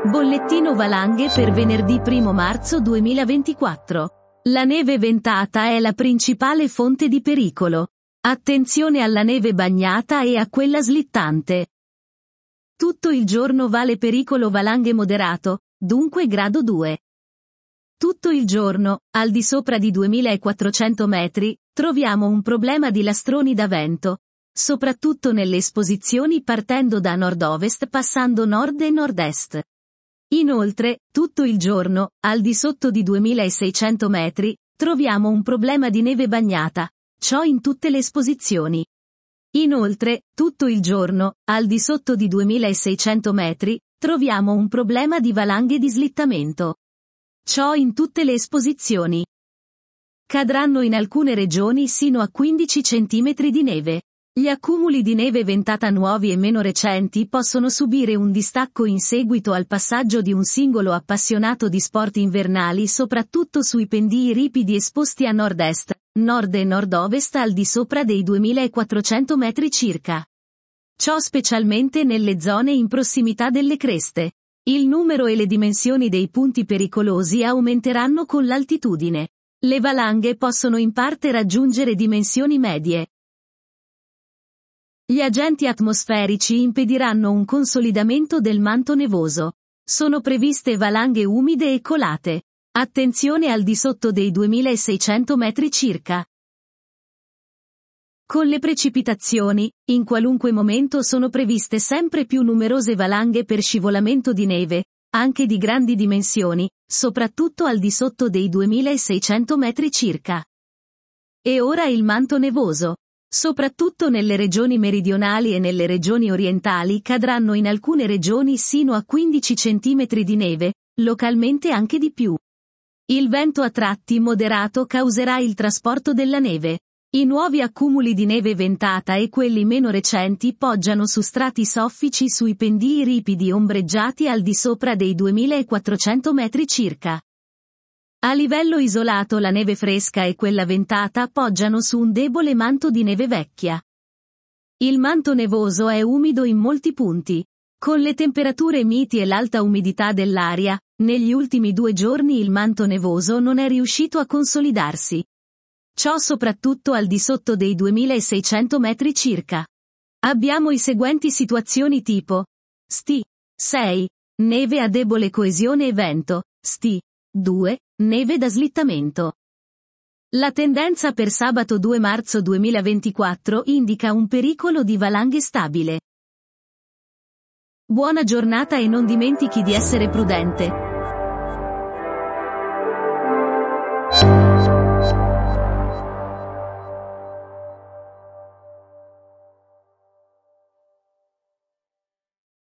Bollettino valanghe per venerdì 1 marzo 2024. La neve ventata è la principale fonte di pericolo. Attenzione alla neve bagnata e a quella slittante. Tutto il giorno vale pericolo valanghe moderato, dunque grado 2. Tutto il giorno, al di sopra di 2400 metri, troviamo un problema di lastroni da vento, soprattutto nelle esposizioni partendo da nord-ovest passando nord e nord-est. Inoltre, tutto il giorno, al di sotto di 2600 metri, troviamo un problema di neve bagnata, ciò in tutte le esposizioni. Inoltre, tutto il giorno, al di sotto di 2600 metri, troviamo un problema di valanghe di slittamento. Ciò in tutte le esposizioni. Cadranno in alcune regioni sino a 15 cm di neve. Gli accumuli di neve ventata nuovi e meno recenti possono subire un distacco in seguito al passaggio di un singolo appassionato di sport invernali soprattutto sui pendii ripidi esposti a nord-est, nord e nord-ovest al di sopra dei 2400 metri circa. Ciò specialmente nelle zone in prossimità delle creste. Il numero e le dimensioni dei punti pericolosi aumenteranno con l'altitudine. Le valanghe possono in parte raggiungere dimensioni medie. Gli agenti atmosferici impediranno un consolidamento del manto nevoso. Sono previste valanghe umide e colate. Attenzione al di sotto dei 2600 metri circa. Con le precipitazioni, in qualunque momento sono previste sempre più numerose valanghe per scivolamento di neve, anche di grandi dimensioni, soprattutto al di sotto dei 2600 metri circa. E ora il manto nevoso. Soprattutto nelle regioni meridionali e nelle regioni orientali cadranno in alcune regioni sino a 15 cm di neve, localmente anche di più. Il vento a tratti moderato causerà il trasporto della neve. I nuovi accumuli di neve ventata e quelli meno recenti poggiano su strati soffici sui pendii ripidi ombreggiati al di sopra dei 2400 metri circa. A livello isolato la neve fresca e quella ventata poggiano su un debole manto di neve vecchia. Il manto nevoso è umido in molti punti. Con le temperature miti e l'alta umidità dell'aria, negli ultimi 2 giorni il manto nevoso non è riuscito a consolidarsi. Ciò soprattutto al di sotto dei 2600 metri circa. Abbiamo i seguenti situazioni tipo St. 6. Neve a debole coesione e vento. St. 2. Neve da slittamento. La tendenza per sabato 2 marzo 2024 indica un pericolo di valanghe stabile. Buona giornata e non dimentichi di essere prudente.